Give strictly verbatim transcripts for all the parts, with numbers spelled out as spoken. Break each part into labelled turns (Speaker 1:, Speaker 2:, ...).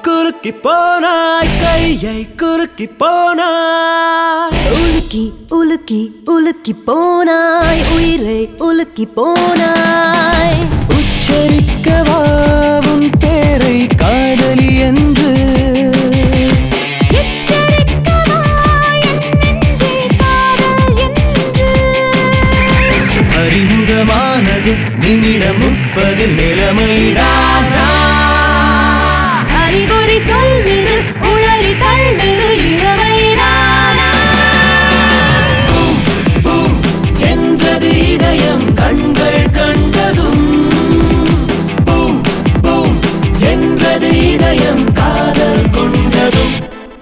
Speaker 1: குறுக்கி போனாய் கையை குறுக்கி போனாய்
Speaker 2: உலுக்கி உலுக்கி உலுக்கி போனாய் உயிரை உலுக்கி போனாய்
Speaker 1: உச்சரிக்கவா உன் பேரை காதலி என்று
Speaker 2: எச்சரிக்கவா என் நெஞ்சே காதல் என்று
Speaker 1: அறிமுகமானது நிமிடம் முப்பது நிலைமைதானா
Speaker 2: அறிவுரை சொல்லிடு உளறி தள்ளிடு இளமைதானா
Speaker 1: என்றது இதயம் கண்கள் கண்டதும் பூம் பூம் என்றது இதயம் காதல் கொண்டதும்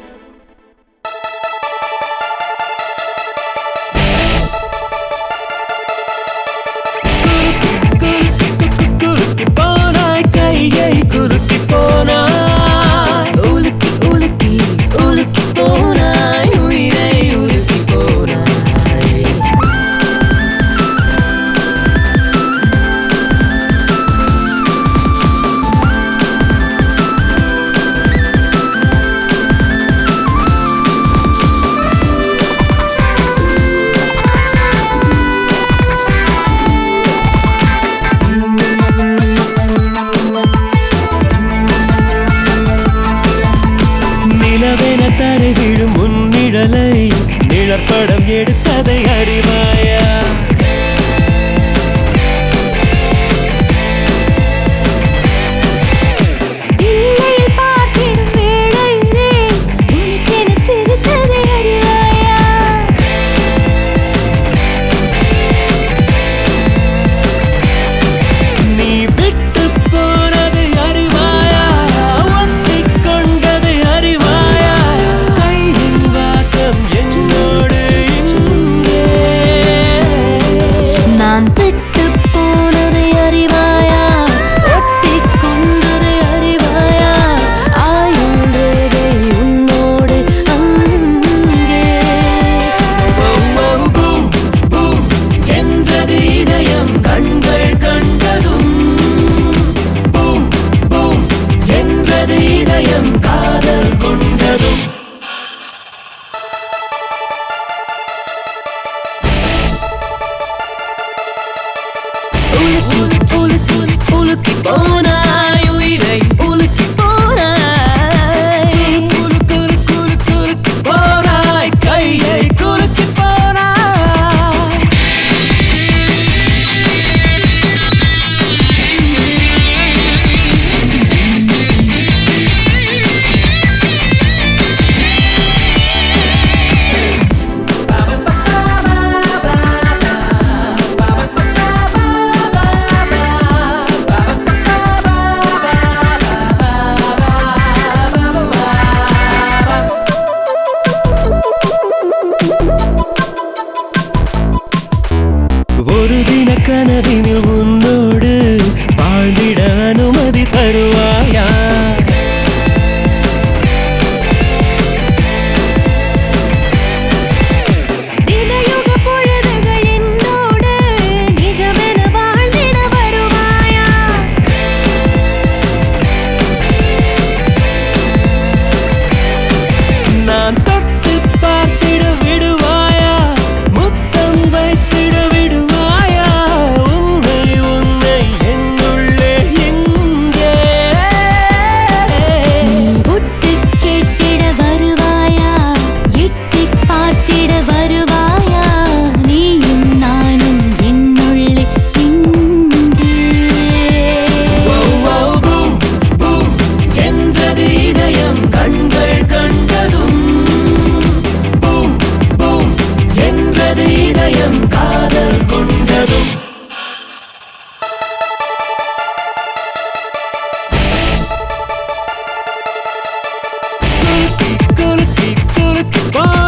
Speaker 1: குறுக்கி போனாய் கையை குறுக்கி போனாய்
Speaker 2: உலுக்கி உலுக்கி உலுக்கி போனாய் உயிரை உலுக்கி போனாய்
Speaker 1: நிலவென தரை விழும் முன்னிழலை நிழற்படம் எடுத்ததை அறிவாயா
Speaker 2: இல்லையில் பார்த்திடும் வேளையிலே உனக்கென சிரித்ததை அறிவாயா
Speaker 1: நீ விட்டு போனதை அறிவாயா ஒட்டிக் கொண்டதை அறிவாயா கையின் வாசம் என்னோடு இங்கே
Speaker 2: நான் விட்டு போனதை அறிவாயா ஒட்டிக் கொண்டதை அறிவாயா ஆயுள் ரேகை உன்னோடு அங்கே
Speaker 1: பூம் பூம் என்றது இதயம் கண்கள் கண்டதும் பூம் பூம் என்றது இதயம் காதல் கொண்டதும்
Speaker 2: உலுக்கி உலுக்கி உலுக்கி போனாய் உயிரை உலுக்கி போனாய்
Speaker 1: குறு குறு குறு குறுக்கி போனாய் கையை குறுக்கி போனாய் ஒரு தின கனவினில் உன்னோடு வாழ்ந்திட அனுமதி தருவாயா
Speaker 2: சில யுக பொழுதுகள் என்னோடு நிஜமென வாழ்ந்திட வருவாயா
Speaker 1: நான் தொட்டு பார்த்திட விடுவாயா முத்தம் வைத்திட விடுவாயா உன்னை உன்னை என்னுள்ளே எங்கே
Speaker 2: ஒட்டு கேட்டிட வருவாயா எட்டி பார்த்திட வருவாயா நீயும் நானும் என்னுள்ளே இங்கே
Speaker 1: பூம் பூம் என்றது இதயம் கண்கள் கண்டதும் பூம் பூம் என்றது இதயம் காதல் கொண்டதும் குறுக்கி குறுக்கி குறுக்கி போ